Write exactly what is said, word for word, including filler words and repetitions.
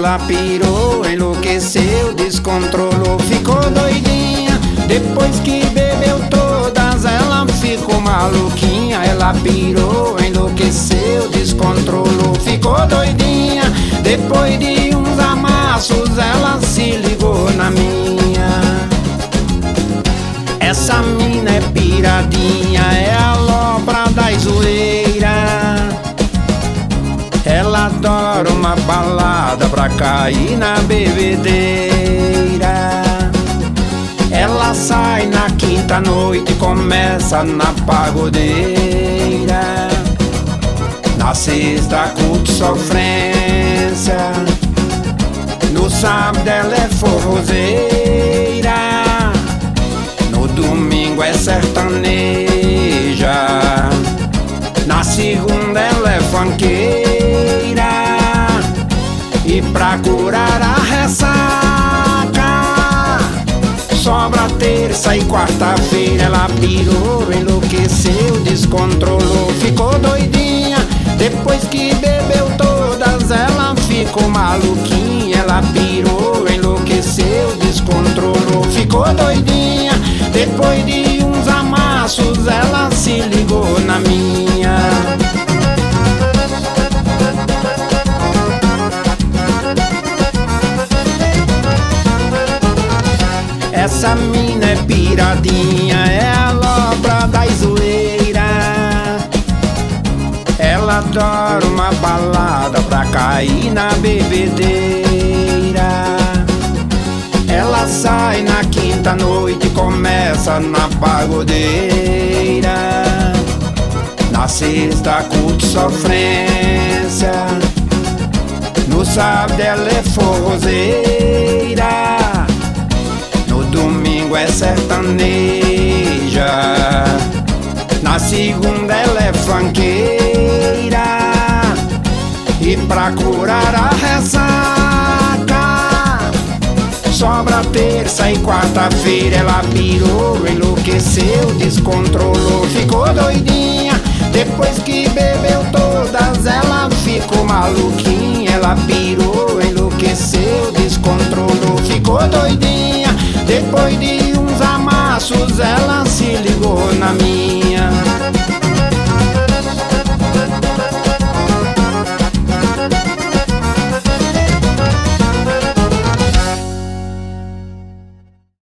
ela pirou, enlouqueceu, descontrolou, ficou doidinha. Depois que bebeu todas, ela ficou maluquinha. Ela pirou, enlouqueceu, descontrolou, ficou doidinha. Depois de uns amassos, ela se ligou na minha. Essa mina é piradinha, é a lobra da zoeira. Ela adora uma balada pra cair na bebedeira. Ela sai na quinta noite e começa na pagodeira. Na sexta culto sofrência, no sábado ela é forrozeira, no domingo é sertaneja, na segunda ela é funkeira. E pra curar a ressaca, sobra terça e quarta-feira. Ela pirou, enlouqueceu, descontrolou, ficou doidinha. Depois que bebeu todas, ela ficou maluquinha. Ela pirou, enlouqueceu, descontrolou, ficou doidinha. Depois de uns amassos, ela se ligou na minha. Essa mina é piradinha, é a lobra da zoeira. Ela adora uma balada pra cair na bebedeira. Ela sai na quinta noite e começa na pagodeira. Na sexta culto sofrência, no sábado ela é forrozeira, no domingo é sertaneja, na segunda ela é funkeira. E pra curar a ressaca, sobra terça e quarta-feira. Ela pirou, enlouqueceu, descontrolou, ficou doidinha. Depois que bebeu todas, ela ficou maluquinha. Ela pirou, enlouqueceu, descontrolou, ficou doidinha. Depois de uns amassos, ela se ligou na minha.